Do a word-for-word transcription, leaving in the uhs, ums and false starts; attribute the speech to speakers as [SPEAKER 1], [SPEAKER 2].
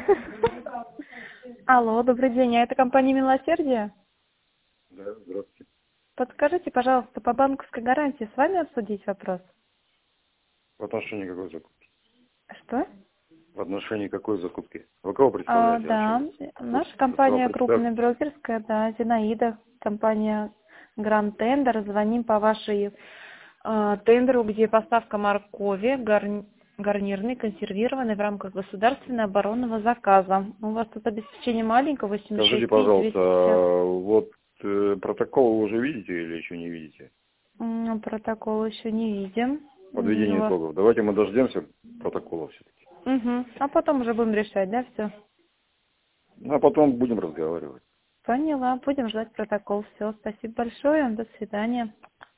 [SPEAKER 1] Алло, добрый день, а это компания «Милосердие»?
[SPEAKER 2] Да, здравствуйте.
[SPEAKER 1] Подскажите, пожалуйста, по банковской гарантии с вами обсудить вопрос?
[SPEAKER 2] В отношении какой закупки?
[SPEAKER 1] Что?
[SPEAKER 2] В отношении какой закупки? Вы кого
[SPEAKER 1] А,
[SPEAKER 2] представляете
[SPEAKER 1] да,
[SPEAKER 2] вообще?
[SPEAKER 1] наша
[SPEAKER 2] Вы сначала
[SPEAKER 1] компания крупная
[SPEAKER 2] представьте.
[SPEAKER 1] брокерская, да, Зинаида, компания Гранд Тендер. Звоним по вашей э, тендеру, где поставка моркови гарни- гарнирной, консервированной в рамках государственного оборонного заказа. У вас тут обеспечение маленькое, восемьдесят
[SPEAKER 2] Скажите,
[SPEAKER 1] шесть тысяч
[SPEAKER 2] пожалуйста,
[SPEAKER 1] двести пятьдесят.
[SPEAKER 2] а вот э, протокол вы уже видите или еще не видите?
[SPEAKER 1] М, Протокол еще не видим. М,
[SPEAKER 2] Подведение
[SPEAKER 1] у вас-
[SPEAKER 2] итогов. Давайте мы дождемся протокола все-таки.
[SPEAKER 1] Мгм. А потом уже будем решать, да, все?
[SPEAKER 2] Ну, а потом будем разговаривать.
[SPEAKER 1] Поняла. Будем ждать протокол. Все. Спасибо большое. До свидания.